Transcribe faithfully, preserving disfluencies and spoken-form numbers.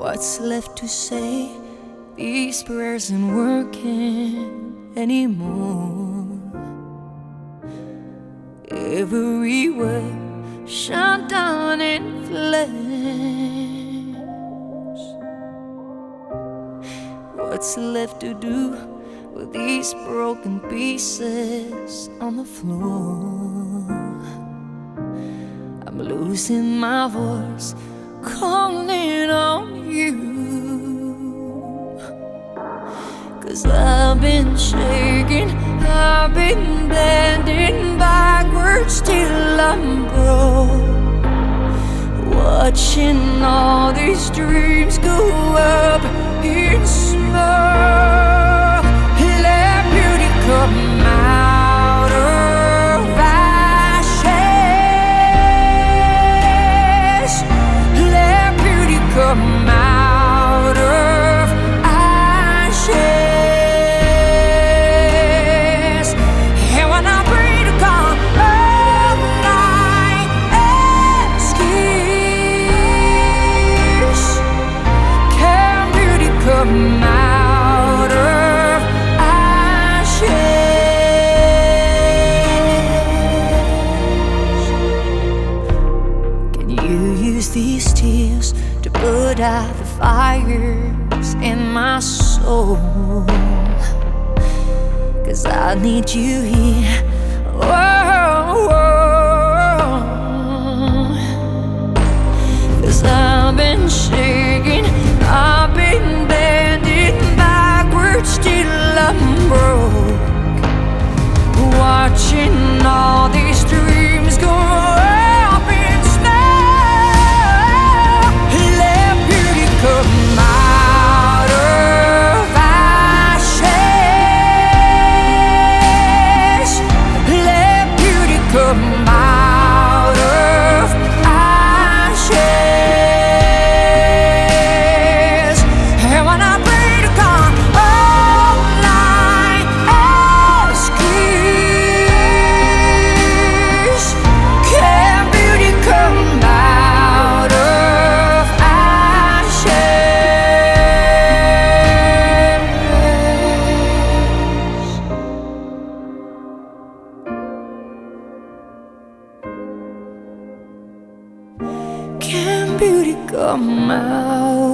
What's left to say? These prayers ain't working anymore. Everywhere shut down in flames. What's left to do with these broken pieces on the floor? I'm losing my voice, calling on you, 'cause I've been shaking, I've been bending backwards till I'm broke, watching all these dreams go up in smoke. Let beauty come out of ashes. Let beauty come out of ashes. And when I pray to God all night, excuse, can beauty come out of ashes? Can you use these tears to put out the fires in my soul? 'Cause I need you here. Whoa, whoa. 'Cause I've been shaking, I've been bending backwards till I'm broke, watching all these dreams go up in smoke. Let beauty come out of ashes. Let beauty come out of ashes. And when I pray to God all night, excuse, can beauty come out of ashes? Can beauty come out